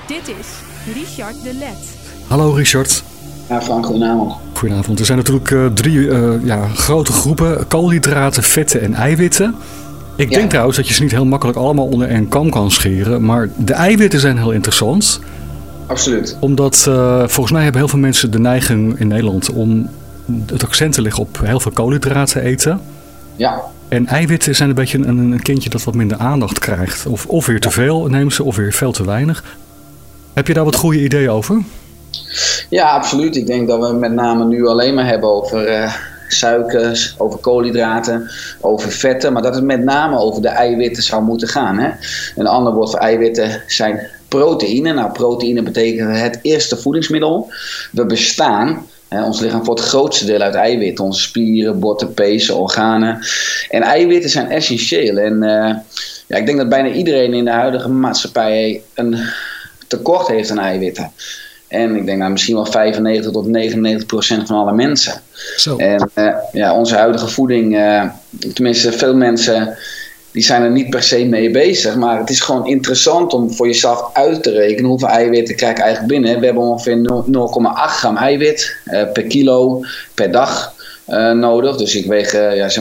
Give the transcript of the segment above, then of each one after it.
Dit is Richard de Let. Hallo Richard. Ja, Frank, goedenavond. Goedenavond. Er zijn natuurlijk drie grote groepen: koolhydraten, vetten en eiwitten. Ik denk trouwens dat je ze niet heel makkelijk allemaal onder één kam kan scheren. Maar de eiwitten zijn heel interessant. Absoluut. Omdat volgens mij hebben heel veel mensen de neiging in Nederland om het accent te leggen op heel veel koolhydraten eten. Ja. En eiwitten zijn een beetje een kindje dat wat minder aandacht krijgt. Of weer te veel nemen ze, of weer veel te weinig. Heb je daar wat goede ideeën over? Ja, absoluut. Ik denk dat we met name nu alleen maar hebben over suikers, over koolhydraten, over vetten. Maar dat het met name over de eiwitten zou moeten gaan. Hè? Een ander woord voor eiwitten zijn proteïne. Nou, proteïne betekent het eerste voedingsmiddel. We bestaan... ons lichaam voor het grootste deel uit eiwitten. Onze spieren, botten, pezen, organen. En eiwitten zijn essentieel. En ik denk dat bijna iedereen in de huidige maatschappij een tekort heeft aan eiwitten. En ik denk misschien wel 95 tot 99% van alle mensen. Zo. En onze huidige voeding, tenminste veel mensen... die zijn er niet per se mee bezig. Maar het is gewoon interessant om voor jezelf uit te rekenen hoeveel eiwitten krijg ik eigenlijk binnen. We hebben ongeveer 0,8 gram eiwit per kilo per dag nodig. Dus ik weeg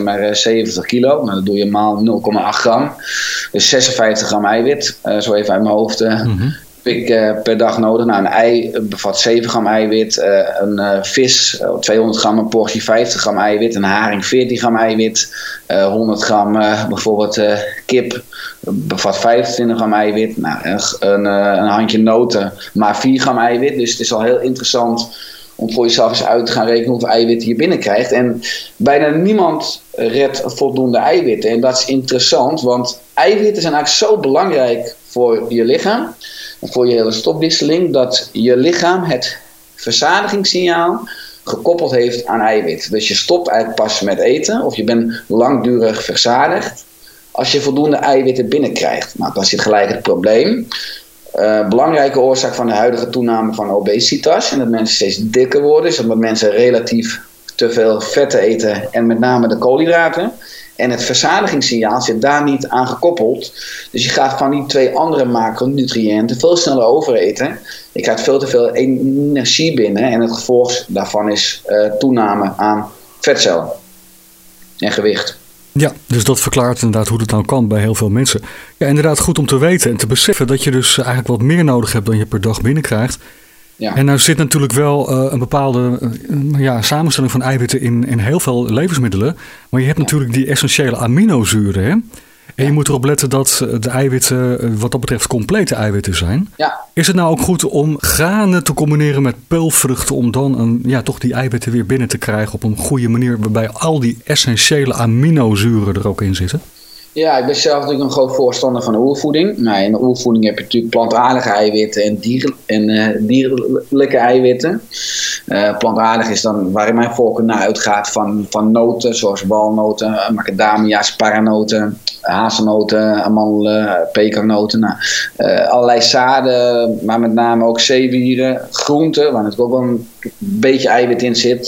70 kilo. Nou, dat doe je maal 0,8 gram. Dus 56 gram eiwit. Zo even uit mijn hoofd heb ik per dag nodig. Nou, een ei bevat 7 gram eiwit. Een vis, 200 gram een portie, 50 gram eiwit. Een haring, 14 gram eiwit. 100 gram bijvoorbeeld kip bevat 25 gram eiwit. Nou, een handje noten, maar 4 gram eiwit. Dus het is al heel interessant om voor jezelf eens uit te gaan rekenen hoeveel eiwitten je binnenkrijgt. En bijna niemand redt voldoende eiwitten. En dat is interessant, want eiwitten zijn eigenlijk zo belangrijk voor je lichaam. Voor je hele stofwisseling, dat je lichaam het verzadigingssignaal gekoppeld heeft aan eiwit. Dus je stopt eigenlijk pas met eten, of je bent langdurig verzadigd, als je voldoende eiwitten binnenkrijgt. Nou, dan zit gelijk het probleem. Belangrijke oorzaak van de huidige toename van obesitas, en dat mensen steeds dikker worden, is omdat mensen relatief te veel vetten eten, en met name de koolhydraten. En het verzadigingssignaal zit daar niet aan gekoppeld. Dus je gaat van die twee andere macronutriënten veel sneller overeten. Je krijgt veel te veel energie binnen. En het gevolg daarvan is toename aan vetcellen en gewicht. Ja, dus dat verklaart inderdaad hoe het nou kan bij heel veel mensen. Ja, inderdaad goed om te weten en te beseffen dat je dus eigenlijk wat meer nodig hebt dan je per dag binnenkrijgt. Ja. En nou zit natuurlijk wel een bepaalde samenstelling van eiwitten in heel veel levensmiddelen. Maar je hebt natuurlijk die essentiële aminozuren. Hè? En je moet erop letten dat de eiwitten wat dat betreft complete eiwitten zijn. Ja. Is het nou ook goed om granen te combineren met peulvruchten om dan toch die eiwitten weer binnen te krijgen op een goede manier waarbij al die essentiële aminozuren er ook in zitten? Ja, ik ben zelf natuurlijk een groot voorstander van de oervoeding. Nou, in de oervoeding heb je natuurlijk plantaardige eiwitten en dierlijke eiwitten. Plantaardig is dan waar mijn voorkeur naar uitgaat van noten, zoals walnoten, macadamia's, paranoten, hazelnoten, amandelen, pekannoten. Allerlei zaden, maar met name ook zeewieren, groenten, waar natuurlijk ook wel een beetje eiwit in zit.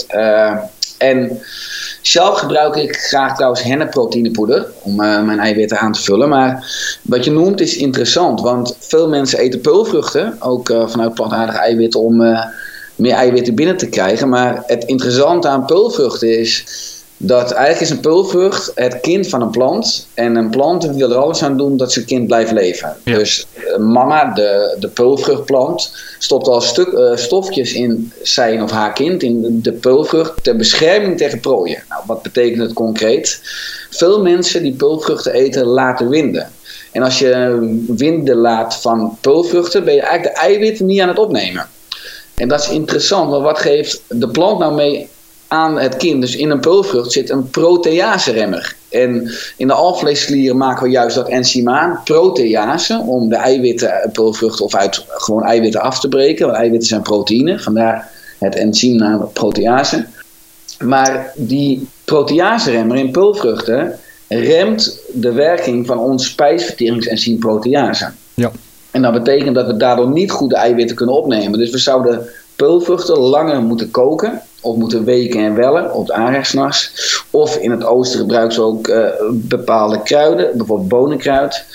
En zelf gebruik ik graag trouwens hennepproteïnepoeder om mijn eiwitten aan te vullen. Maar wat je noemt is interessant, want veel mensen eten peulvruchten, ook vanuit plantaardige eiwitten, om meer eiwitten binnen te krijgen. Maar het interessante aan peulvruchten is dat eigenlijk is een peulvrucht het kind van een plant. En een plant wil er alles aan doen dat zijn kind blijft leven. Ja. Dus mama, de peulvruchtplant, stopt al stofjes in zijn of haar kind, in de peulvrucht, ter bescherming tegen prooien. Nou, wat betekent het concreet? Veel mensen die peulvruchten eten laten winden. En als je winden laat van peulvruchten, ben je eigenlijk de eiwitten niet aan het opnemen. En dat is interessant, want wat geeft de plant nou mee aan het kind? Dus in een peulvrucht zit een proteaseremmer. En in de alvleesklieren maken we juist dat enzym aan, protease, om de eiwitten uit peulvruchten of uit gewoon eiwitten af te breken. Want eiwitten zijn proteïne, vandaar het enzym naam protease. Maar die proteaseremmer in peulvruchten remt de werking van ons spijsverteringsenzym protease. Ja. En dat betekent dat we daardoor niet goed de eiwitten kunnen opnemen. Dus we zouden peulvruchten langer moeten koken of moeten weken en wellen op de aanrechtsnas. Of in het oosten gebruiken ze ook bepaalde kruiden, bijvoorbeeld bonenkruid.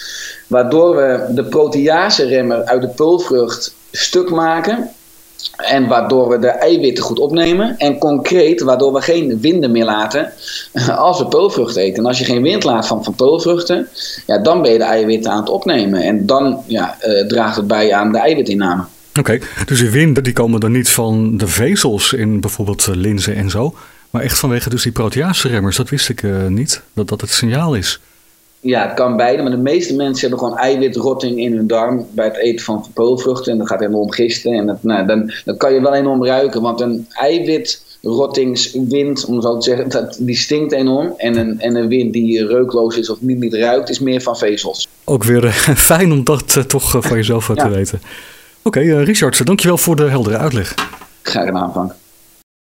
waardoor we de protease-remmer uit de peulvrucht stuk maken. En waardoor we de eiwitten goed opnemen. En concreet, waardoor we geen winden meer laten als we peulvruchten eten. En als je geen wind laat van peulvruchten, dan ben je de eiwitten aan het opnemen. En dan draagt het bij aan de eiwitinname. Oké, dus die winden die komen dan niet van de vezels in bijvoorbeeld linzen en zo. Maar echt vanwege dus die protease-remmers. Dat wist ik niet, dat het signaal is. Ja, het kan beide, maar de meeste mensen hebben gewoon eiwitrotting in hun darm bij het eten van peulvruchten. En dat gaat enorm gisten. En dan kan je wel enorm ruiken, want een eiwitrottingswind, om zo te zeggen, die stinkt enorm. En een wind die reukloos is of niet ruikt, is meer van vezels. Ook weer fijn om dat toch van jezelf te weten. Oké, Richard, dankjewel voor de heldere uitleg. Graag gedaan, Frank.